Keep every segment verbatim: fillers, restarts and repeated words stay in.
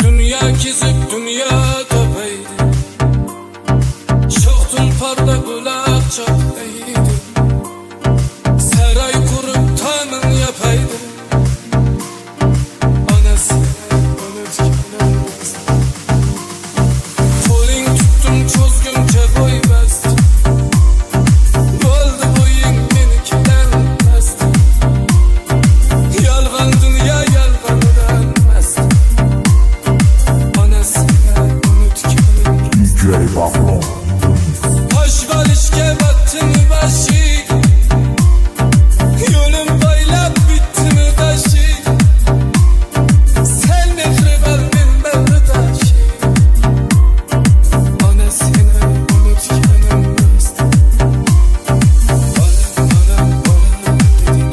Dünya kezib dünya topaydi, shoh tulparda buloq chaqaydi, saroy qurib ta'min yapaydi. Onasi unutganim qo'ling tutdim cho'zguncha bo'y basti, bo'ldi bo'ying menikidan past. Yolg'on dunyo yolg'onidan mast. Toshvalishga battimi bashik, yo'lim boylab bitdimi tashik. Sen mehri bar men bag'ridashik. Ona seni unutganim rost. Bolam, bolam, bolam deding.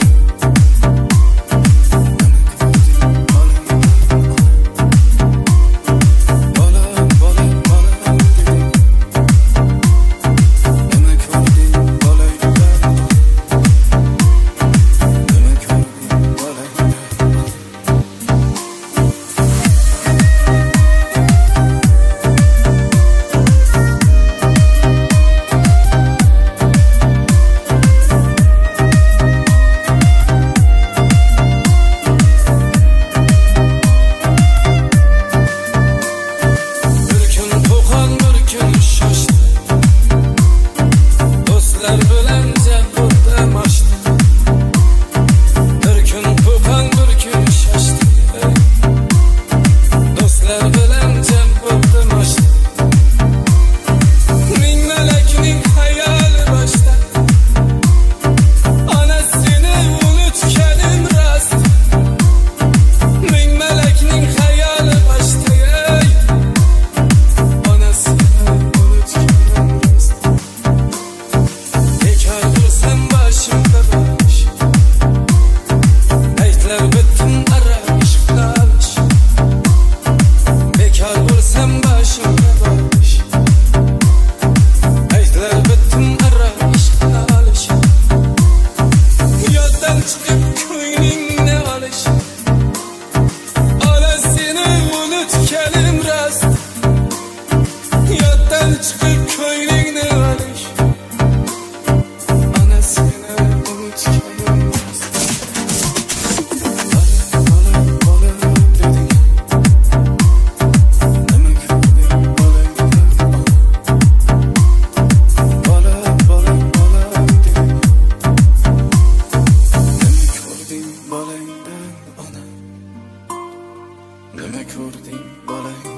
Bolam, bolam, bolam deding. Nima ko'rding bolang?